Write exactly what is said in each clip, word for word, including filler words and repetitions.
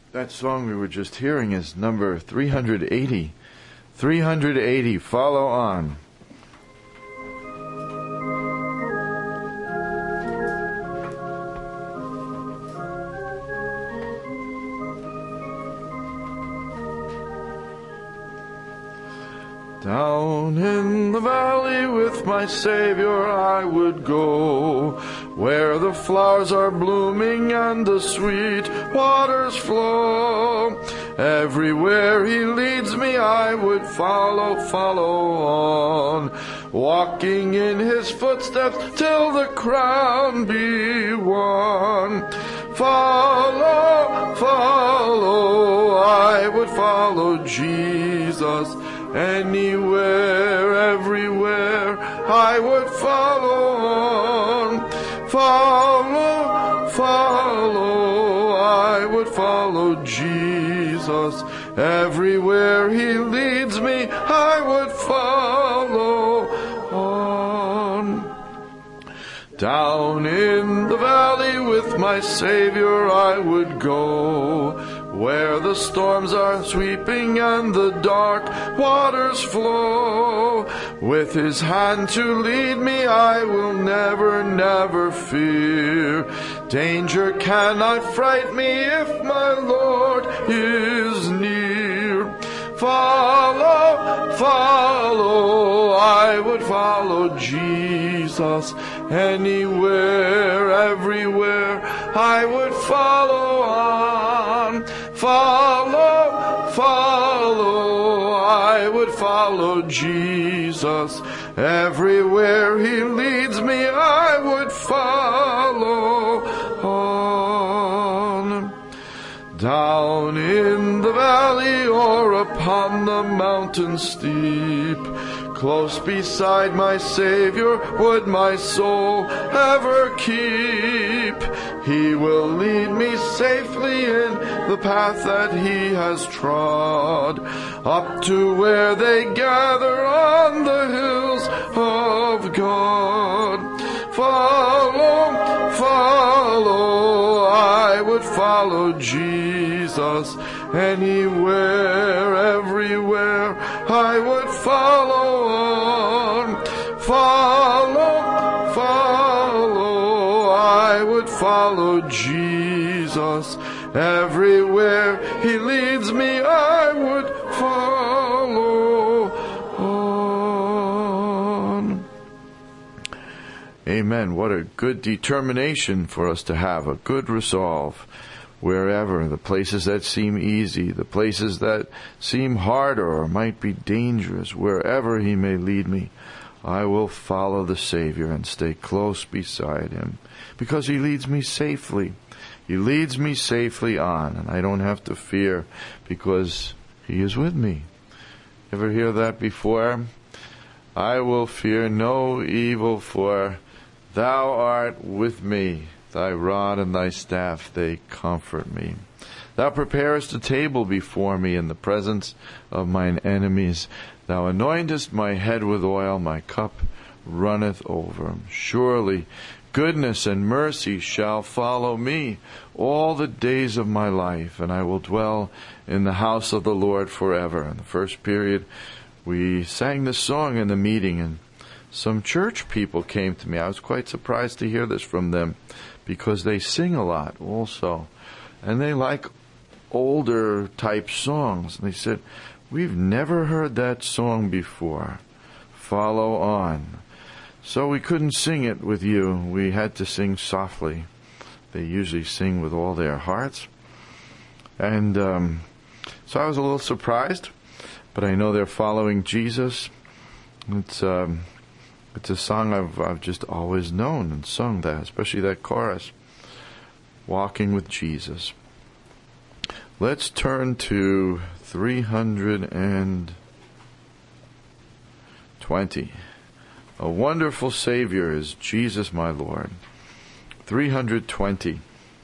That song we were just hearing is number three hundred eighty. three hundred eighty, Follow On. Down in the valley with my Savior I would go, where the flowers are blooming and the sweet waters flow. Everywhere He leads me I would follow, follow on, walking in His footsteps till the crown be won. Follow, follow, I would follow Jesus. Anywhere, everywhere, I would follow on. Follow, follow, I would follow Jesus. Everywhere He leads me, I would follow on. Down in the valley with my Savior I would go, where the storms are sweeping and the dark waters flow. With His hand to lead me, I will never, never fear. Danger cannot fright me if my Lord is near. Follow, follow, I would follow Jesus. Anywhere, everywhere, I would follow on. Follow, follow, I would follow Jesus. Everywhere He leads me, I would follow on. Down in the valley or upon the mountain steep, close beside my Savior would my soul ever keep. He will lead me safely in the path that He has trod, up to where they gather on the hills of God. Follow, follow, I would follow Jesus. Anywhere, everywhere, I would follow on. Follow, follow, I would follow Jesus. Everywhere He leads me, I would follow on. Amen. What a good determination for us to have, a good resolve. Wherever, the places that seem easy, the places that seem harder or might be dangerous, wherever He may lead me, I will follow the Savior and stay close beside Him, because He leads me safely. He leads me safely on, and I don't have to fear because He is with me. Ever hear that before? I will fear no evil, for Thou art with me. Thy rod and Thy staff, they comfort me. Thou preparest a table before me in the presence of mine enemies. Thou anointest my head with oil, my cup runneth over. Surely goodness and mercy shall follow me all the days of my life, and I will dwell in the house of the Lord forever. In the first period, we sang this song in the meeting, and some church people came to me. I was quite surprised to hear this from them, because they sing a lot also. And they like older type songs. And they said, we've never heard that song before. Follow on. So we couldn't sing it with you. We had to sing softly. They usually sing with all their hearts. And um, so I was a little surprised. But I know they're following Jesus. It's... Um, It's a song I've, I've just always known and sung that, especially that chorus, Walking with Jesus. Let's turn to three hundred twenty. A wonderful Savior is Jesus my Lord. three hundred twenty.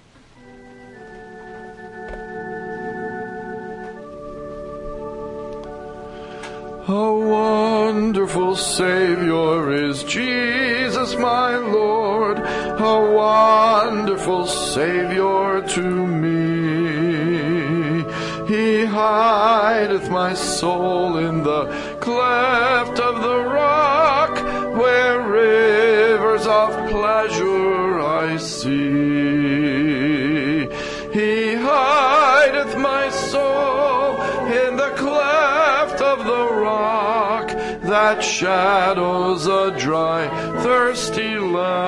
A wonderful Savior is Jesus my Lord, a wonderful Savior to me. hideth my soul in the cleft of the rock, where rivers of pleasure I see. He hideth my soul in the cleft of the rock, that shadows a dry, thirsty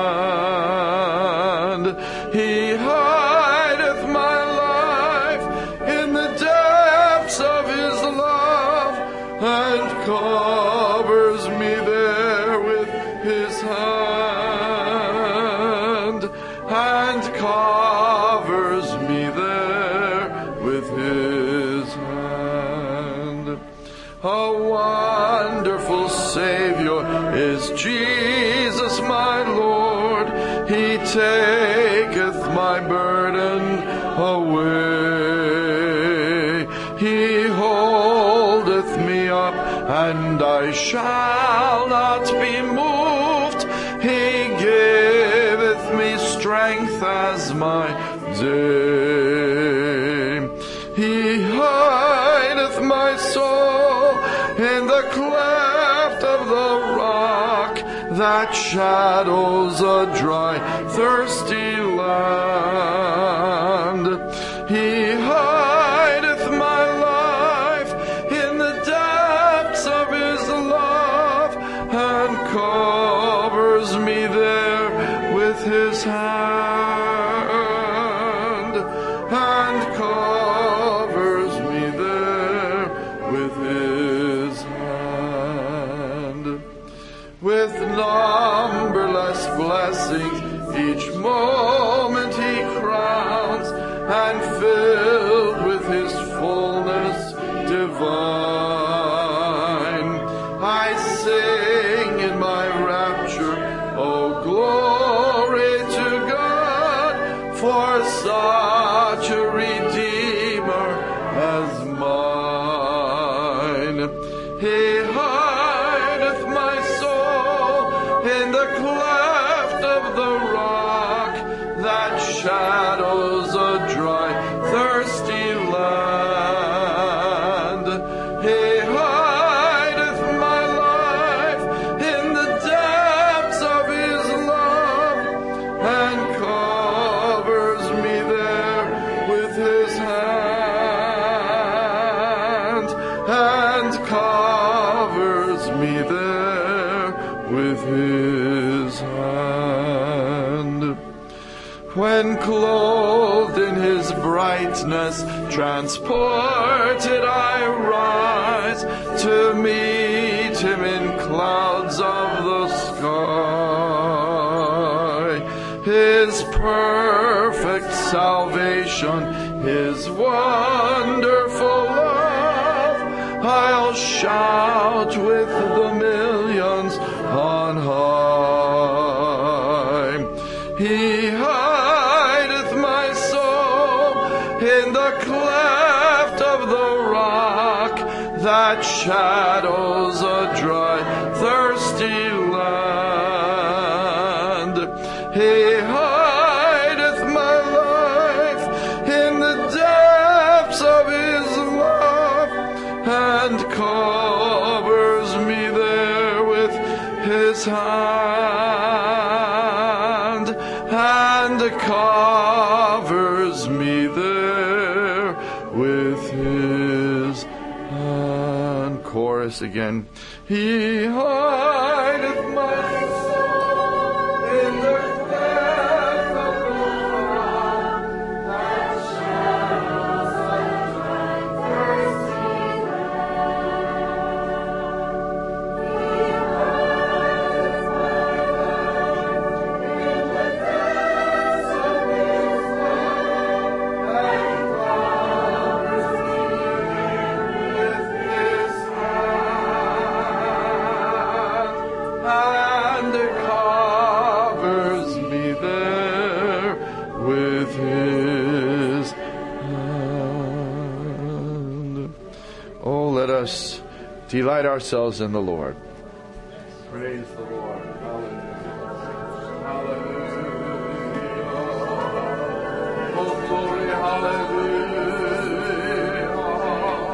land. He hideth my life in the depths of his love, and covers me there with his hand, and covers me there with his hand. A wonderful Savior is Jesus my Lord. He taketh my burden away. He holdeth me up, and I shall not be moved. He giveth me strength as my day. He hideth my soul in the cleft of the rock, that shadows a dry, thirsty land. He hideth my life in the depths of his love, and covers me there with his hand, and covers me there with his hand. With numberless blessings each moment he crowns, and filled with his fullness divine, I sing in my rapture, oh glory to God, for such a Redeemer as mine. He hideth my soul in the cleft of the rock, that shadows a dry, thirsty land. He hideth my life in the depths of his love, and covers me there with his hand, and covers me there with his hand. When clothed in his brightness, transported I rise to meet him in clouds of the sky. His perfect salvation, his wonderful love, I'll shout with the millions on high. He hideth my soul in the cleft of the rock, that shadows a dry, thirsty land. He hideth my life in the depths of his love, and covers me there with his hand, and covers me there with his hand. Chorus again. He hideth my soul in the cleft of the rock, that shadows a dry, thirsty land. He hideth my life in the depths of his love, and covers me with his hand, and covers me there with his hand. Oh, let us delight ourselves in the Lord. Praise the Lord. Hallelujah. Hallelujah. Oh, glory. Hallelujah.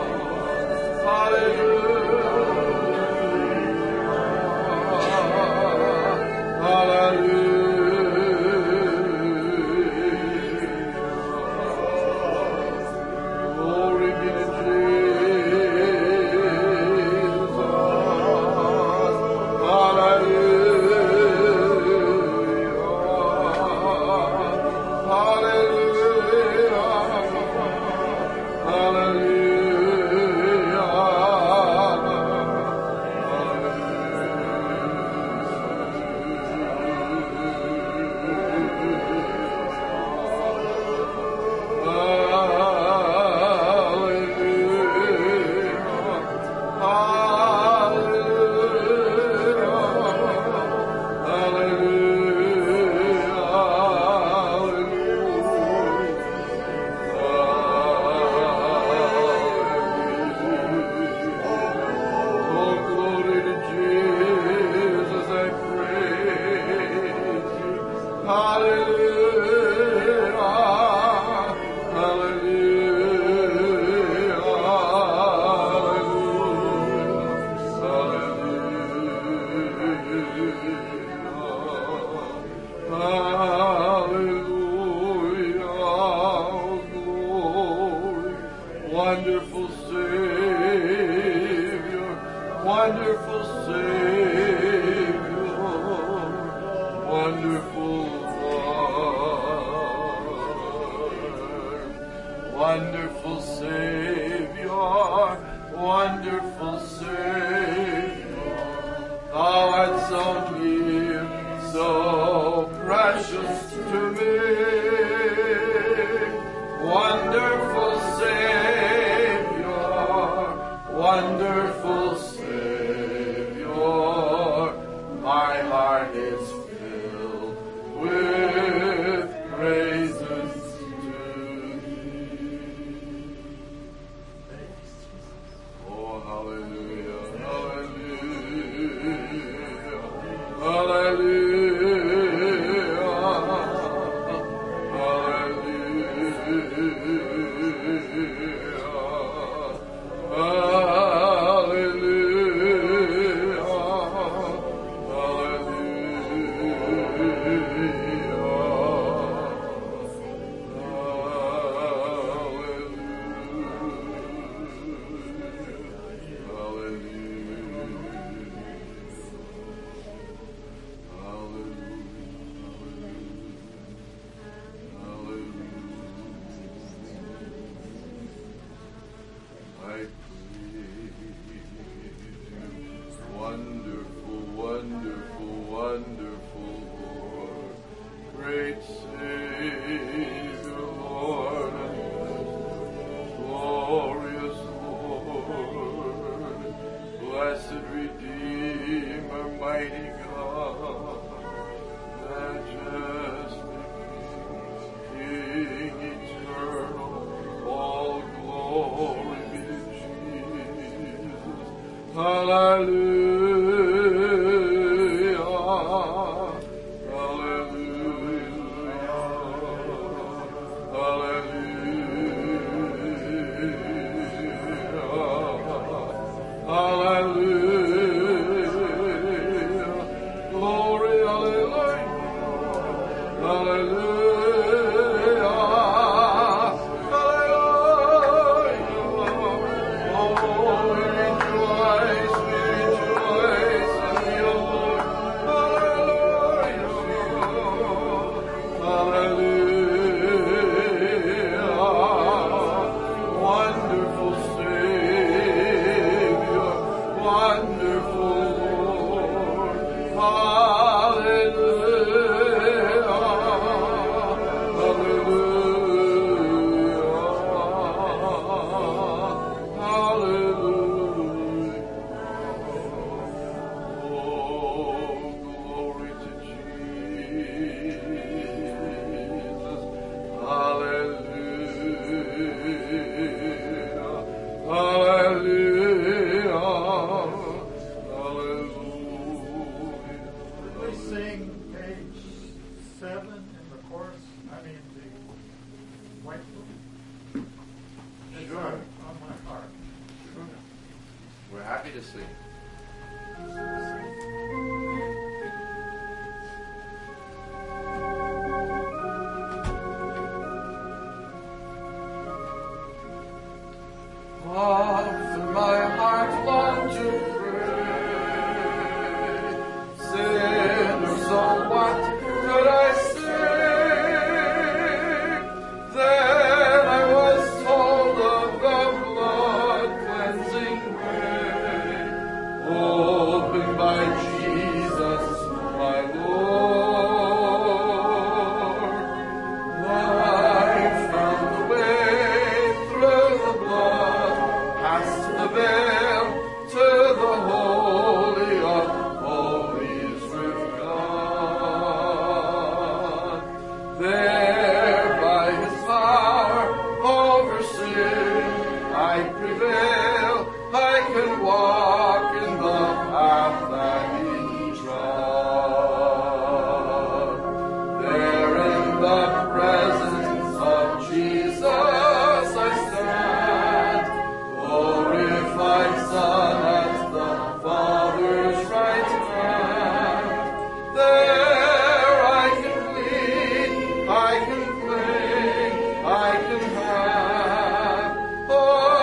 wonderful Savior, wonderful Savior, wonderful Lord, wonderful Savior, wonderful Savior, thou art so near, so precious to me, wonderful Savior, wonderful Savior, my heart is filled with praises to thee. Oh, hallelujah, hallelujah, hallelujah, wonderful, wonderful, wonderful Lord, great Savior, Lord, glorious Lord, blessed Redeemer, mighty God, majestic King, eternal, all glory be to Jesus. Hallelujah. I can have, oh,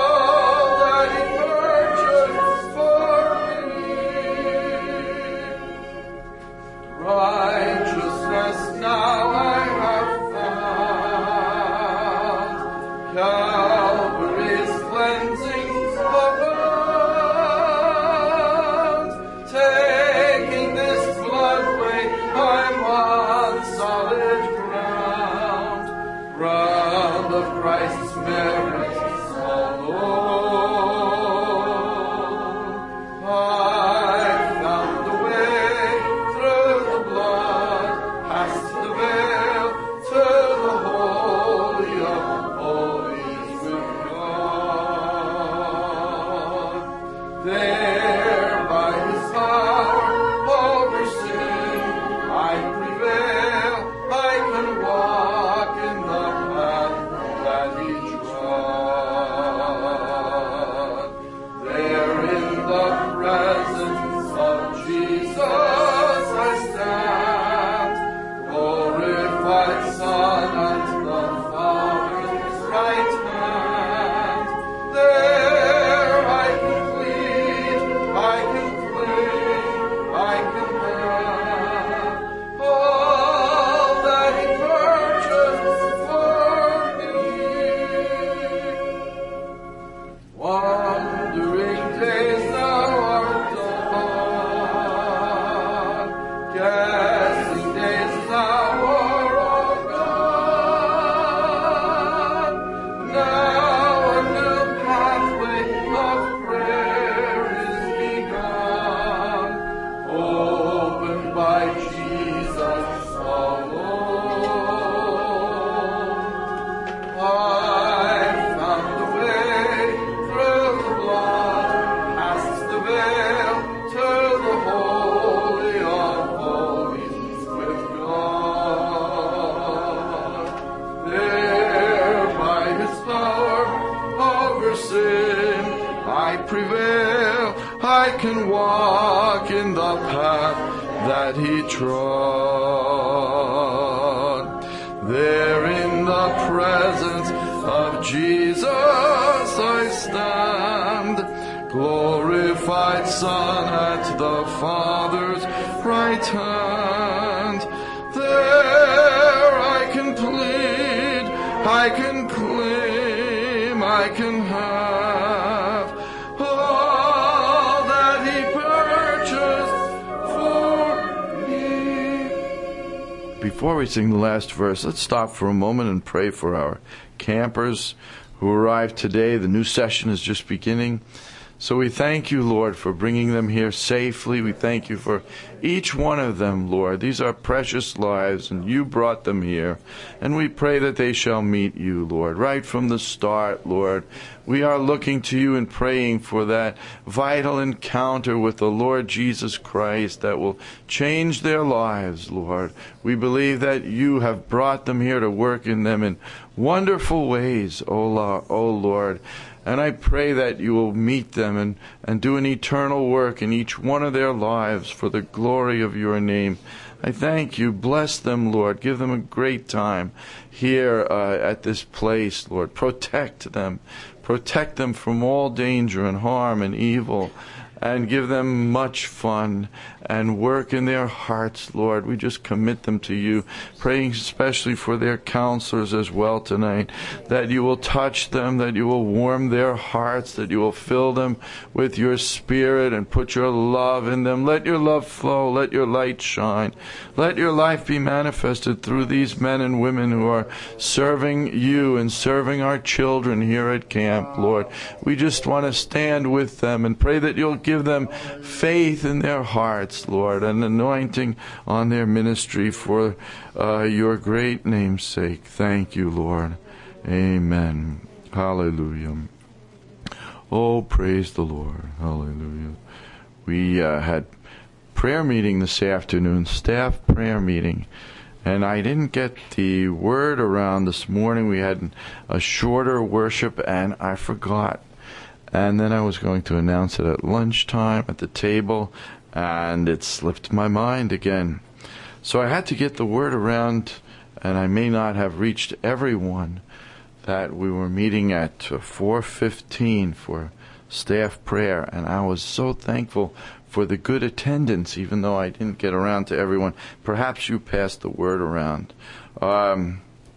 I prevail. I can walk in the path that he trod. There in the presence of Jesus I stand, glorified Son at the Father's right hand. There I can plead, I can claim, I can have all that he purchased for me. Before we sing the last verse, let's stop for a moment and pray for our campers who arrived today. The new session is just beginning. So we thank you, Lord, for bringing them here safely. We thank you for each one of them, Lord. These are precious lives, and you brought them here. And we pray that they shall meet you, Lord, right from the start, Lord. We are looking to you and praying for that vital encounter with the Lord Jesus Christ that will change their lives, Lord. We believe that you have brought them here to work in them in wonderful ways, O Lord. And I pray that you will meet them and, and do an eternal work in each one of their lives for the glory of your name. I thank you. Bless them, Lord. Give them a great time here uh, at this place, Lord. Protect them. Protect them from all danger and harm and evil. And give them much fun and work in their hearts, Lord. We just commit them to you, praying especially for their counselors as well tonight, that you will touch them, that you will warm their hearts, that you will fill them with your spirit and put your love in them. Let your love flow. Let your light shine. Let your life be manifested through these men and women who are serving you and serving our children here at camp, Lord. We just want to stand with them and pray that you'll give Give them faith in their hearts, Lord, and anointing on their ministry for uh, your great name's sake. Thank you, Lord. Amen. Hallelujah. Oh, praise the Lord. Hallelujah. We uh, had prayer meeting this afternoon, staff prayer meeting, and I didn't get the word around this morning. We had a shorter worship, and I forgot. And then I was going to announce it at lunchtime at the table, and it slipped my mind again. So I had to get the word around, and I may not have reached everyone, that we were meeting at four fifteen for staff prayer. And I was so thankful for the good attendance, even though I didn't get around to everyone. Perhaps you passed the word around. Um,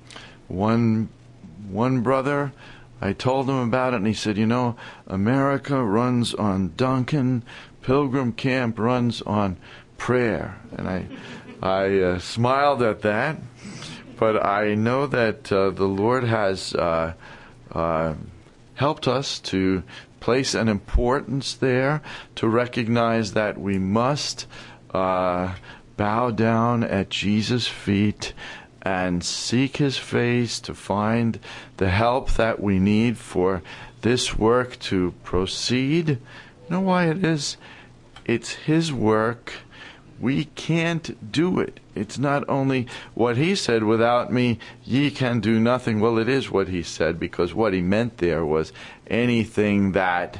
one, one brother... I told him about it, and he said, you know, America runs on Duncan, Pilgrim Camp runs on prayer. And I I uh, smiled at that, but I know that uh, the Lord has uh, uh, helped us to place an importance there, to recognize that we must uh, bow down at Jesus' feet and seek his face to find the help that we need for this work to proceed. You know why it is? It's his work. We can't do it. It's not only what he said, without me ye can do nothing. Well, it is what he said, because what he meant there was anything that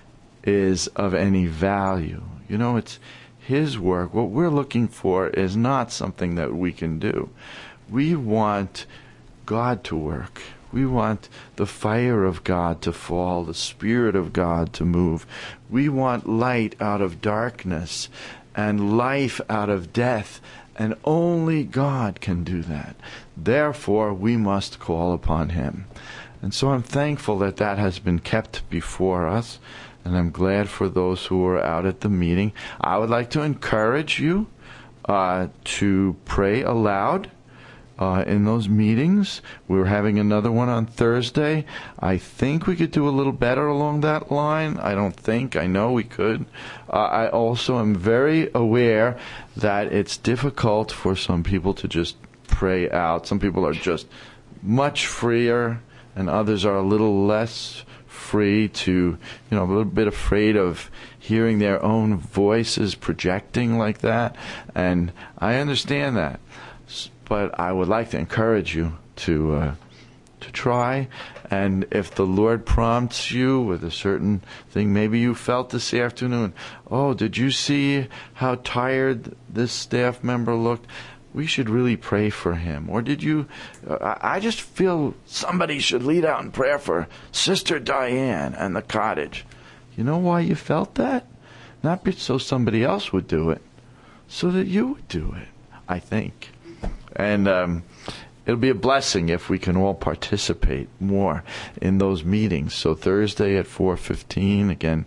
is of any value. You know, it's his work. What we're looking for is not something that we can do. We want God to work. We want the fire of God to fall, the Spirit of God to move. We want light out of darkness and life out of death, and only God can do that. Therefore, we must call upon him. And so I'm thankful that that has been kept before us, and I'm glad for those who are out at the meeting. I would like to encourage you uh, to pray aloud. Uh, in those meetings. We're having another one on Thursday. I think we could do a little better along that line. I don't think. I know we could. Uh, I also am very aware that it's difficult for some people to just pray out. Some people are just much freer, and others are a little less free to, you know, a little bit afraid of hearing their own voices projecting like that. And I understand that. But I would like to encourage you to uh, to try. And if the Lord prompts you with a certain thing, maybe you felt this afternoon, oh, did you see how tired this staff member looked? We should really pray for him. Or did you, uh, I just feel somebody should lead out in prayer for Sister Diane and the cottage. You know why you felt that? Not so somebody else would do it, so that you would do it, I think. And um, it'll be a blessing if we can all participate more in those meetings. So Thursday at four fifteen, again,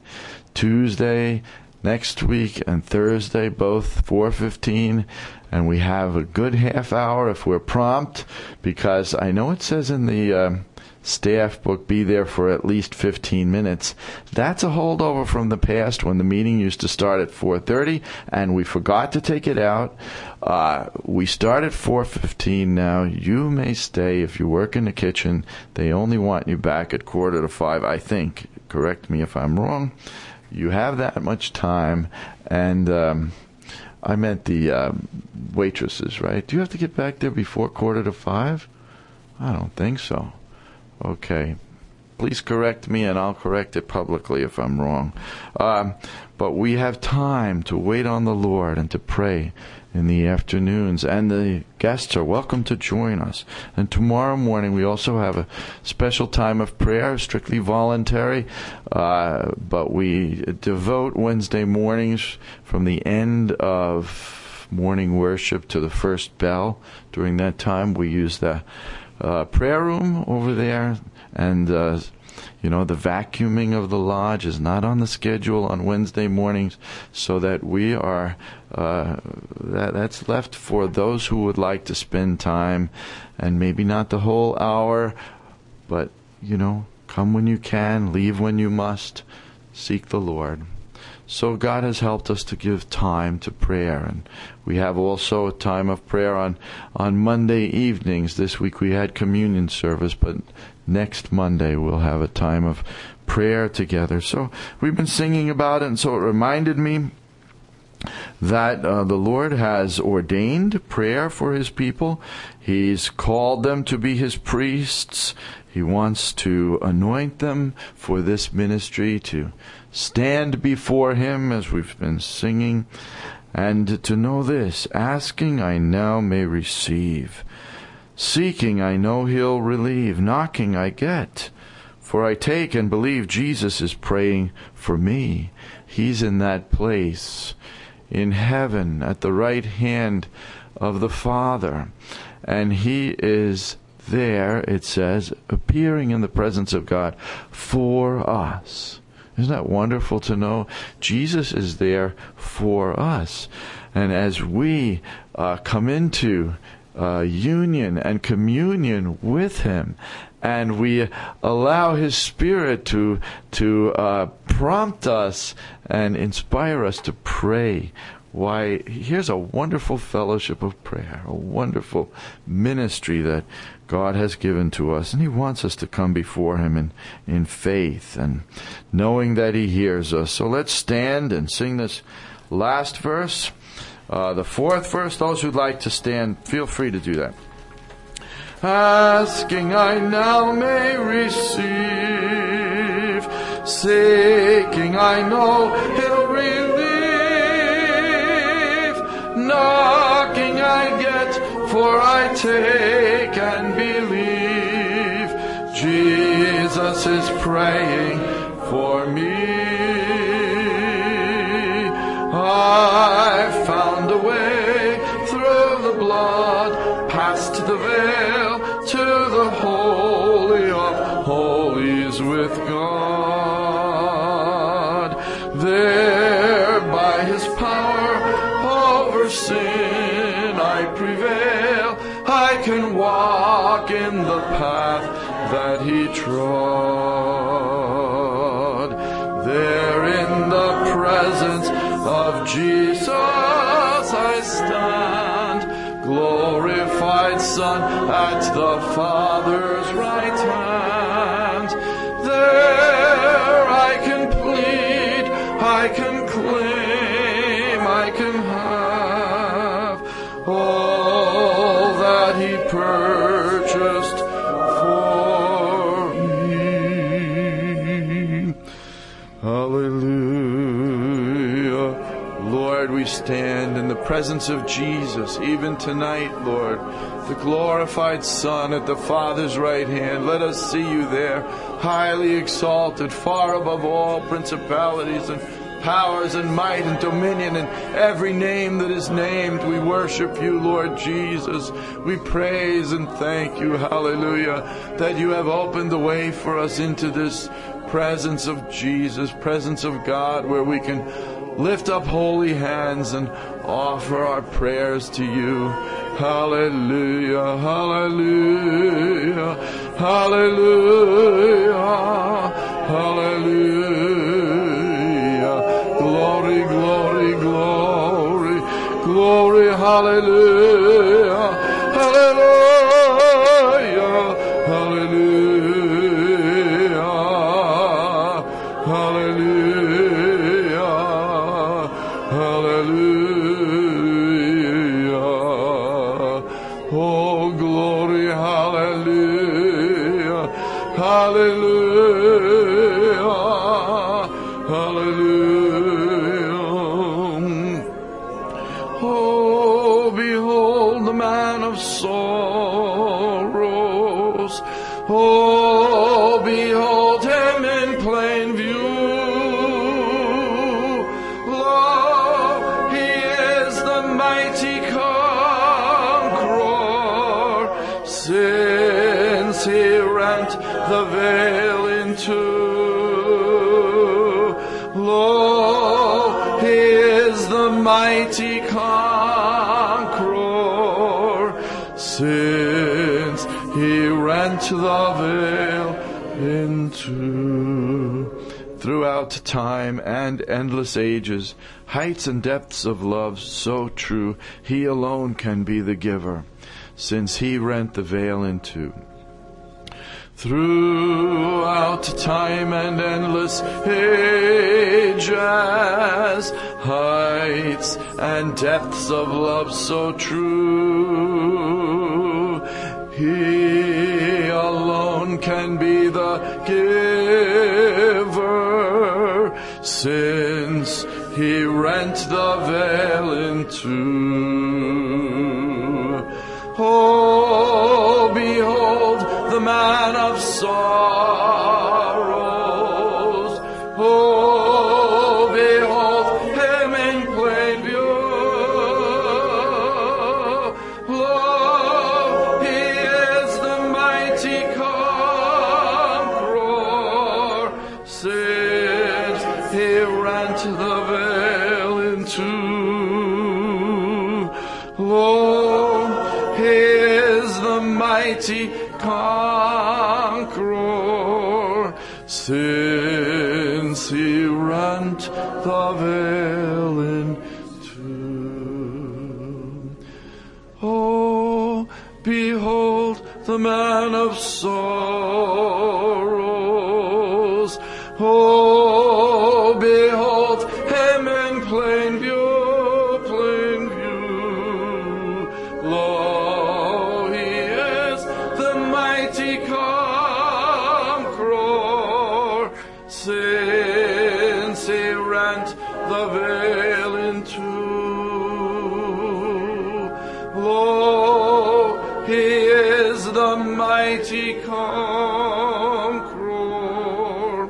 Tuesday next week and Thursday, both four fifteen. And we have a good half hour if we're prompt, because I know it says in the uh, staff book, be there for at least fifteen minutes. That's a holdover from the past when the meeting used to start at four thirty, and we forgot to take it out. Uh, we start at four fifteen now. You may stay if you work in the kitchen. They only want you back at quarter to five, I think. Correct me if I'm wrong. You have that much time, and um, I meant the um, waitresses, right? Do you have to get back there before quarter to five? I don't think so. Okay. Please correct me, and I'll correct it publicly if I'm wrong. Um, but we have time to wait on the Lord and to pray in the afternoons. And the guests are welcome to join us. And tomorrow morning we also have a special time of prayer, strictly voluntary. Uh, but we devote Wednesday mornings from the end of morning worship to the first bell. During that time we use the uh, prayer room over there. And, uh, you know, the vacuuming of the lodge is not on the schedule on Wednesday mornings, so that we are, uh, that, that's left for those who would like to spend time, and maybe not the whole hour, but, you know, come when you can, leave when you must, seek the Lord. So God has helped us to give time to prayer, and we have also a time of prayer on, on Monday evenings. This week we had communion service, but next Monday we'll have a time of prayer together. So we've been singing about it, and so it reminded me that uh, the Lord has ordained prayer for His people. He's called them to be His priests. He wants to anoint them for this ministry, to stand before Him, as we've been singing, and to know this: asking I now may receive, seeking I know He'll relieve, knocking I get, for I take and believe Jesus is praying for me. He's in that place in heaven at the right hand of the Father, and He is there, it says, appearing in the presence of God for us. Isn't that wonderful to know? Jesus is there for us. And as we uh, come into uh, union and communion with Him, and we allow His Spirit to to uh, prompt us and inspire us to pray, why, here's a wonderful fellowship of prayer, a wonderful ministry that God has given to us, and He wants us to come before Him in, in faith and knowing that He hears us. So let's stand and sing this last verse, uh, the fourth verse. Those who'd like to stand, feel free to do that. Asking I now may receive, seeking I know He'll relieve, knocking I get, for I take and believe Jesus is praying for me. I found a way through the blood, past the veil, to the Holy of Holies with God. There by His power over sin I prevail. I can walk in the path that He trod. There in the presence of Jesus I stand, glorified Son at the Father's right hand. There I can plead, I can claim, I can have all that He purchased for Hallelujah. Lord, we stand in the presence of Jesus, even tonight, Lord, the glorified Son at the Father's right hand. Let us see you there, highly exalted, far above all principalities and powers and might and dominion and every name that is named. We worship you, Lord Jesus. We praise and thank you, hallelujah, that you have opened the way for us into this presence of Jesus, presence of God, where we can lift up holy hands and offer our prayers to you. Hallelujah, hallelujah, hallelujah, hallelujah. Glory, glory, glory, glory, hallelujah, hallelujah, hallelujah, hallelujah, hallelujah. Oh, glory, hallelujah, hallelujah, hallelujah. Oh, behold the man of sorrows. Oh, behold him in plain view. Lo, he is the mighty conqueror, since he rent the veil in two. Lo, he is the mighty conqueror, since he rent the veil in two. Throughout time and endless ages, heights and depths of love so true, he alone can be the giver, since he rent the veil in two. Throughout time and endless ages, heights and depths of love so true, he alone can be the giver, since he rent the veil in two. Oh, behold the man of sorrows. Oh, behold him in plain view. Lo, he is the mighty conqueror, since he rent the veil in two. Lo, he is the mighty conqueror, since he rent the veil in two. Oh, behold the man of sorrows. Oh, behold him in plain view, plain view. Lo, he is the mighty conqueror, since he rent the veil in two. Lo, he is the mighty conqueror,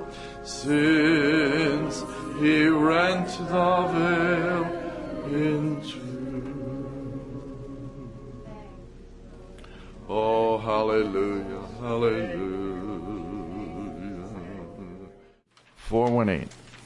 since he rent the veil in two. Oh, hallelujah, hallelujah. four one eight.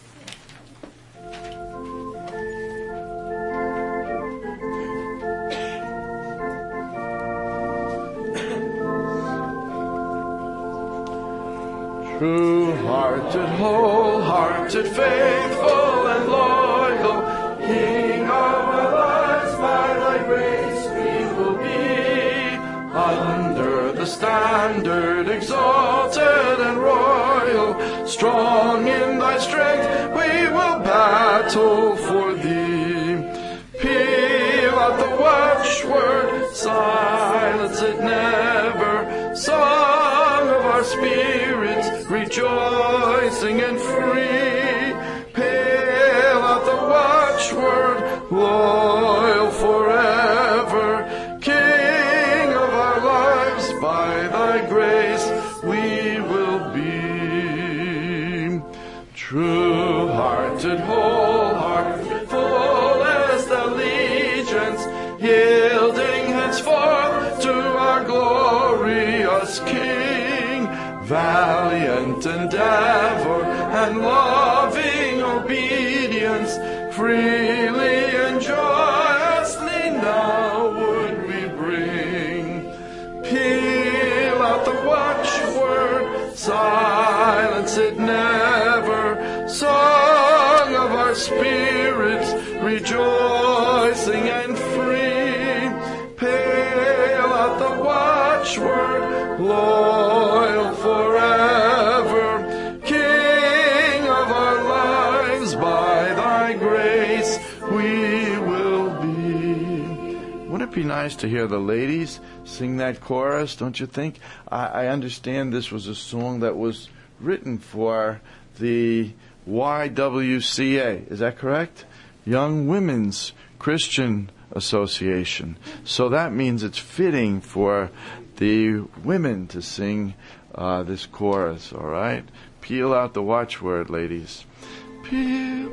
True-hearted, whole-hearted, faithful and loyal, King of our lives, by thy grace we will be. Under the standard, exalted and royal, strong in thy strength, we will battle for thee. Peal out the watchword, silence it never, song of our spirits, rejoicing and free. True-hearted, wholehearted, fullest allegiance, yielding henceforth to our glorious King. Valiant endeavor and loving obedience, freely and joyously now would we bring. Peal out the watchword, silence it never, song of our spirits, rejoicing and free. Peal out the watchword, loyal forever, King of our lives, by thy grace we will be. Wouldn't it be nice to hear the ladies sing that chorus, don't you think? I, I understand this was a song that was written for the Y W C A. Is that correct? Young Women's Christian Association. So that means it's fitting for the women to sing uh, this chorus, all right? Peel out the watchword, ladies. Peel.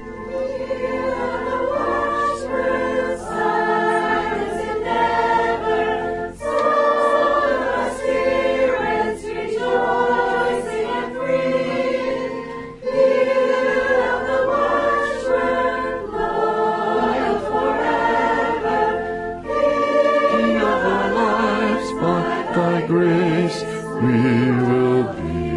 Grace we will be.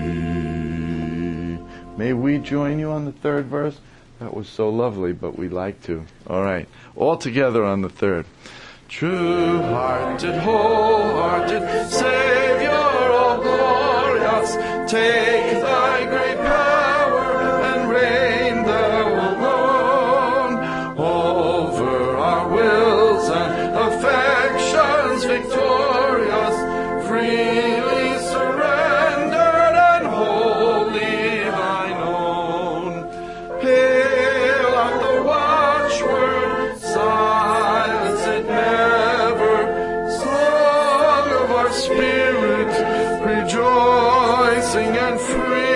May we join you on the third verse? That was so lovely, but we'd like to. All right. All together on the third. True-hearted, wholehearted, Savior, all glorious, take thy great power and reign thou alone over our wills and affections victorious, freely surrendered and wholly thine own. Hail out the watchword, silence it never, song of our spirit, rejoicing and free.